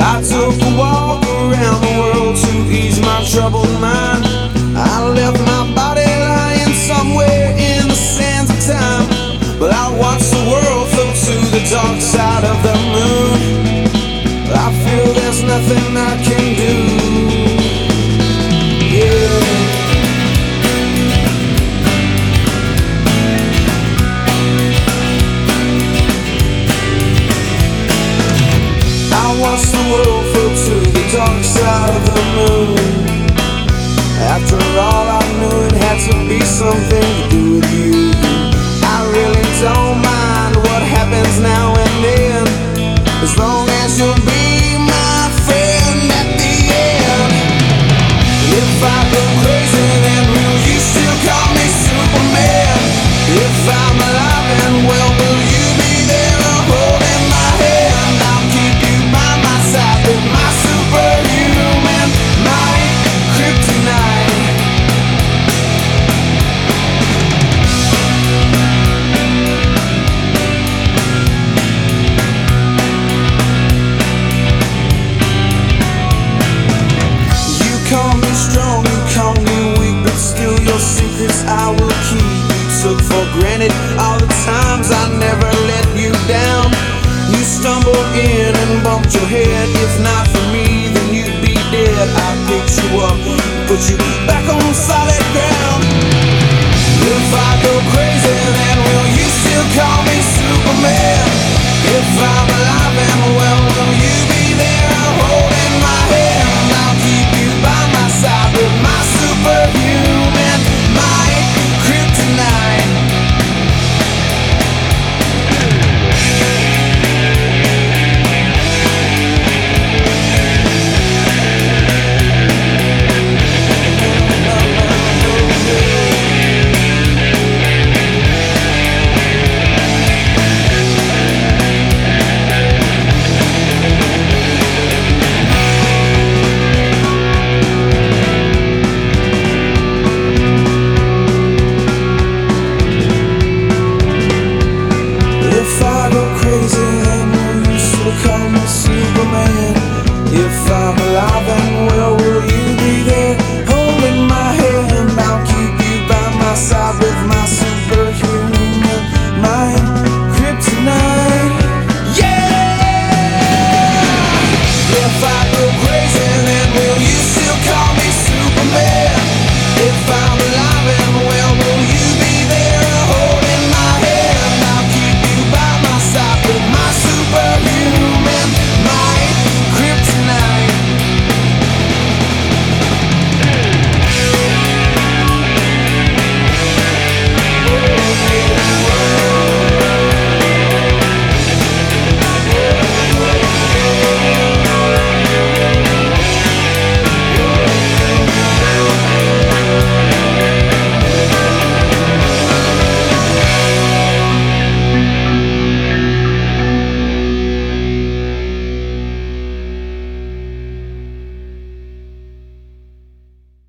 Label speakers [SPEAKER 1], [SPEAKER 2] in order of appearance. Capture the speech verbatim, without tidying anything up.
[SPEAKER 1] I took a walk around the world to ease my troubled mind. I left my body lying somewhere in the sands of time, but I watched the world float to the dark side of the moon. I feel there's nothing I can do. Yeah. I watched the world float to the dark side of the moon. After all, I knew it had to be something to do with you. I really don't mind what happens now and then, as long as you'll be my friend at the end. If I go crazy, then will you still call me Superman? If I'm alive and well, will you be there holding my hand? I'll keep you by my side with my superhuman might, kryptonite. You call me strong, you call me weak, but still your secrets I will keep. You took for granted all the times I never let you down. You stumbled in and bumped your head. If not for me, then you'd be dead. I picked you up, put you back on solid ground. If I go crazy, then will you still call